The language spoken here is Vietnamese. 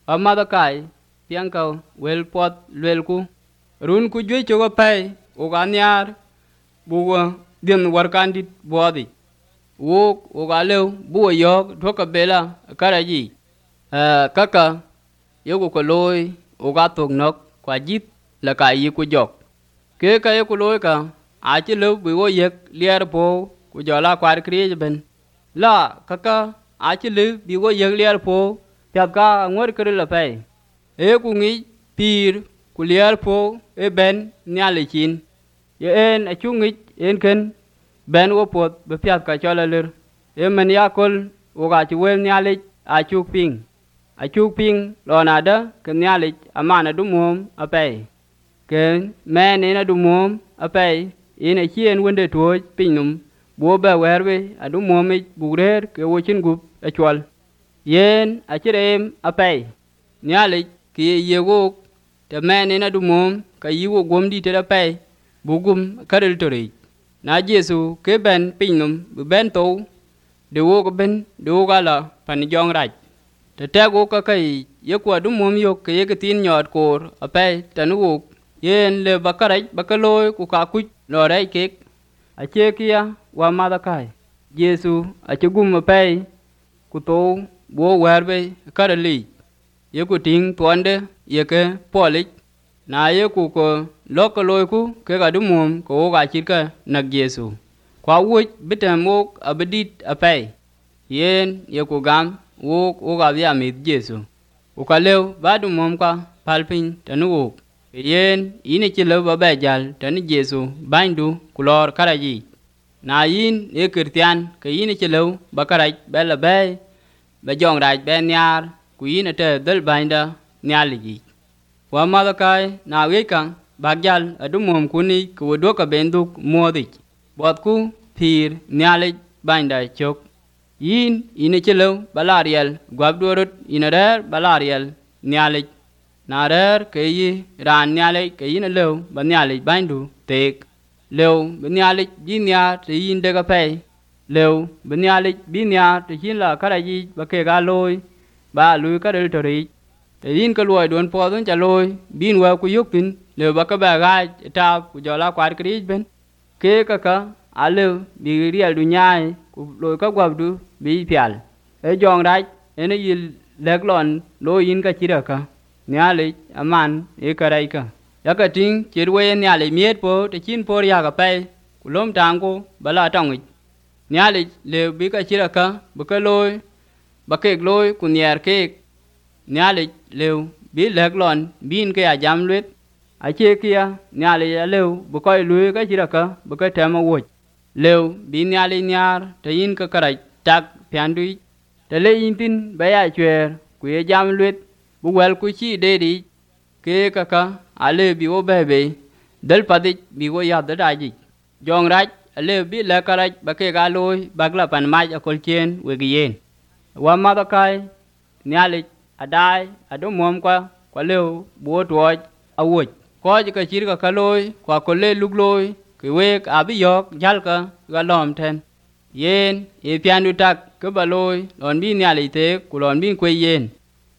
amada kai piang kau wel pot lel ku run ku jwe choga pay o ganyar buwa din warkandit bodi wo ga lew buwa yok thoka bela karaji kaka yogo ko loy o ga tok nok kwa jit la kai yi ku jok ke ka ye ku loy ka a chi lew bi wo yek lier po ku jola kwar kriye ben la kaka a chi lew bi wo yek lier po pyap ka ngor kre la pay e ku ngi pir ku lier po e ben nyale chin ye en a chu ngi en ken ben wo pot be pyap ka chola ler e men yakol wo ga chi wel nyale a chu ping a chuk ping lo na da ken nyalik amana du mom apay ken men ina du mom apay ina chien wende to pinnum bo ba werwe adu momi bugrer ke wo chin gup a chwal yen a chirem apay nyalik ki yego te men ina du mom ka yiwo gomdi te apay bugum karel tori na jesu ke ben pinnum ben to de wo ben de wo gala pan jong raj te tego ka kai ye kwa du mom yok ke ye tin nyot kor ape tanu yen le bakaraj bakaloy ku ka ku lo rai kek a che kia wa ma da kai yesu a che gum ape ku to bo werbe karali ye ku ting tuande ye ke polik na ye ku ko lokaloy ku ke ga du mom ko ga chit ka nak yesu kwa wuj bitamok abedit ape yen ye ku gam wo ga bia mi Jesu o ka lew ba du mom ka palpin tanu wo yen ine ci lew ba ba jal tanu Jesu bandu kulor karaji na yin e kristian ke ine ci lew ba karaj ba la bay ba jong raj ben nyar ku ine te dal banda nyaliji wa ma da kai na we kan ba jal adu mom kuni ku do ka benduk modi bot ku pir nyalij banda chok yin ine chelo balarial gwabdorot ina rer balarial nyalej na rer ke yi ran nyalej ke ina lew ba nyalej bandu tek lew ba nyalej bi nya te yin de ga pay lew ba nyalej bi nya te yin la karaji ba ke ga loy ba lui ka del tori te yin ka loy don po don cha loy bin wa ku yukin lew ba ka ba ga ta ku jola kwar krij ben ke ka alew bi rial du nyaay ku loy ka gwabdu bi pial e jong raj ene yil leglon lo yin ka chira ka nyale aman e karai ka yaka ting chirwe nyale miet po te chin por ya ka pai kulom tango bala tangi nyale le bi ka chira ka bu ka loy ba kek loy ku nyer kek nyale le bi leglon bin ke a jam lwet a che kia nyale ya lew bu koy luy ka chira ka bu ka tema wo lew bi nyale nyar te yin ka karai tak piandui te le intin baya chwer ku ye jam lwet bu wel ku chi de di ke kaka ale bi wo bebe dal padik bi wo ya da daji jong raj ale bi la karaj ba ke ga loy bagla pan maj akol chen we gi yen wa ma da kai nyale adai ado mom kwa lew bo tuoj awoj ko ji ka chir ka loy kwa ko le luk loy ke we abi yok jal ka ga lom ten yen e pianu tak ke baloi lon bi nyali te ku lon bi kwe yen